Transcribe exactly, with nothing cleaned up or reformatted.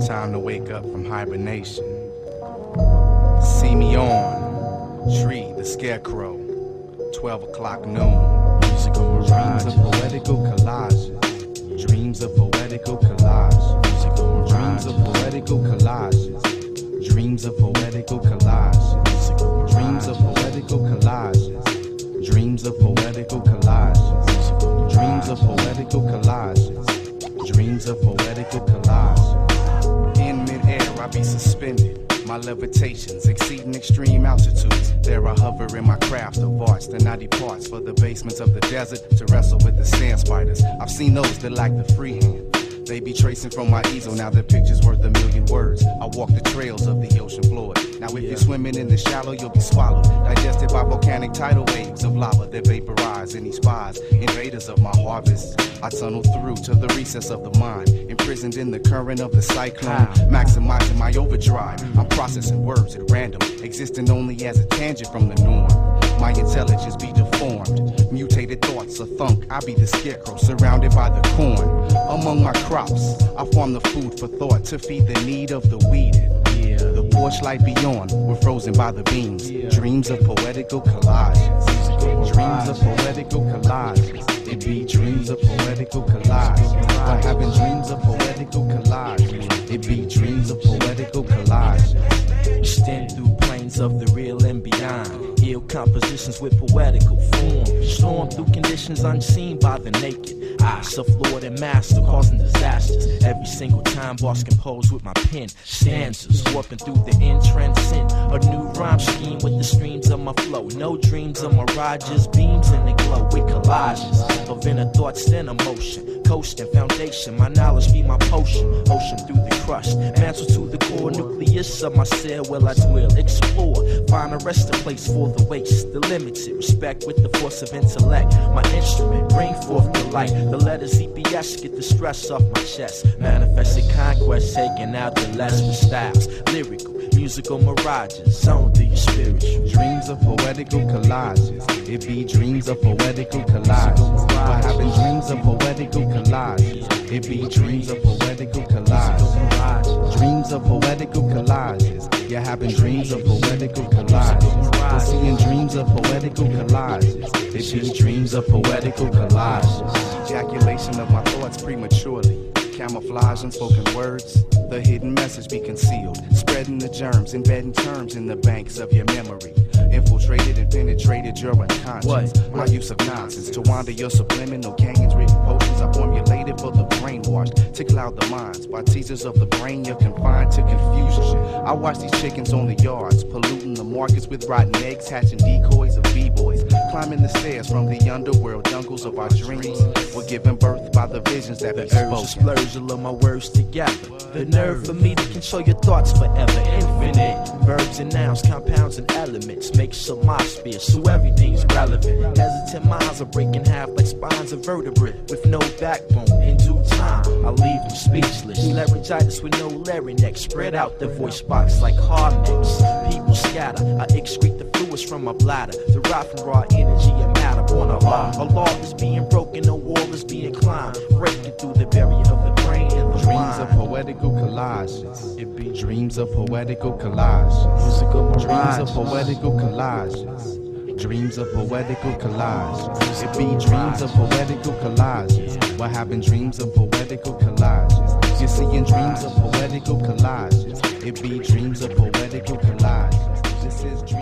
Time to wake up from hibernation. See me on, Tree the Scarecrow, twelve o'clock noon. Musical dreams of poetical collages. Dreams of poetical collages. Musical dreams of poetical collages. Dreams of poetical collages. Dreams of poetical collages. Dreams of poetical collages. Dreams of poetical collages. Dreams of poetical collages. In midair, I be suspended. My levitations exceeding extreme altitudes. There I hover in my craft of arts. Then I depart for the basements of the desert to wrestle with the sand spiders. I've seen those that lack the free hand. They be tracing from my easel, now their picture's worth a million words. I walk the trails of the ocean floor. Now if yeah. you're swimming in the shallow, you'll be swallowed, digested by volcanic tidal waves of lava that vaporize any spies, invaders of my harvest. I tunnel through to the recess of the mind, imprisoned in the current of the cyclone, maximizing my overdrive. I'm processing words at random, existing only as a tangent from the norm. My intelligence be deformed, mutated thoughts a thunk. I be the scarecrow surrounded by the corn. Among my crops, I farm the food for thought to feed the need of the weeded. Yeah. The porch light beyond, we're frozen by the beams. Yeah. Dreams of poetical collages. Dreams of poetical collages. It be dreams of poetical collages. We're having dreams of poetical collages. It be dreams of poetical collages. Extend through planes of the real and beyond. Ill compositions with poetical form. Storm through conditions unseen by the naked eyes of Lord and Master, causing disasters. Every single time boss composed with my pen. Stanzas warping through the intranscend. A new rhyme scheme with the streams of my flow. No dreams of mirages, beams in the glow with collages of inner thoughts and emotion. Coasting foundation, my knowledge be my potion. Ocean through the crust, mantle to the core nucleus of my cell. Well, I will explore, find a resting place for the waste, the limited respect with the force of intellect. My instrument bring forth the light. The letters E B S get the stress off my chest. Manifested conquest, taking out the less with styles. Lyrical, musical mirages, zone through your spiritual. Dreams of poetical collages. It be dreams of poetical collages. We're having dreams of poetical collages. It be dreams of poetical collages. Dreams of poetical collages. You're having dreams of poetical collages. We're seeing dreams of poetical collages. It be dreams of poetical collages. Ejaculation of my thoughts prematurely. Camouflage unspoken words. The hidden message be concealed. Spreading the germs, embedding terms in the banks of your memory. Infiltrated and penetrated your unconscious. What? My use of nonsense to wander your subliminal canyons. Written potions I formulated for the brainwashed. To cloud the minds by teasers of the brain. You're confined to confusion. I watch these chickens on the yards, polluting the markets with rotten eggs, hatching decoys of b-boys. Climbing the stairs from the underworld jungles of our dreams. We're given birth by the visions that be spoken. Splurge all of my words together. The nerve for me to control your thoughts forever. Infinite verbs and nouns, compounds and elements. Make some my sphere so everything's relevant. Hesitant minds are breaking half like spines of vertebrate with no backbone. In due time, I leave them speechless. Laryngitis with no larynx. Spread out the voice box like harness. People scatter. I excrete the fluids from my bladder. Derived from raw energy and matter. Born a law. A law is being broken. A wall is being climbed. Breaking through the barrier of the brain and the dreams of poetical collages. It be dreams of poetical collages. Musical dreams of poetical collages. Dreams of poetical collages. It be dreams of poetical collages. We're having dreams of poetical collages. You're seeing dreams of poetical collages. It be dreams of poetical collages. This is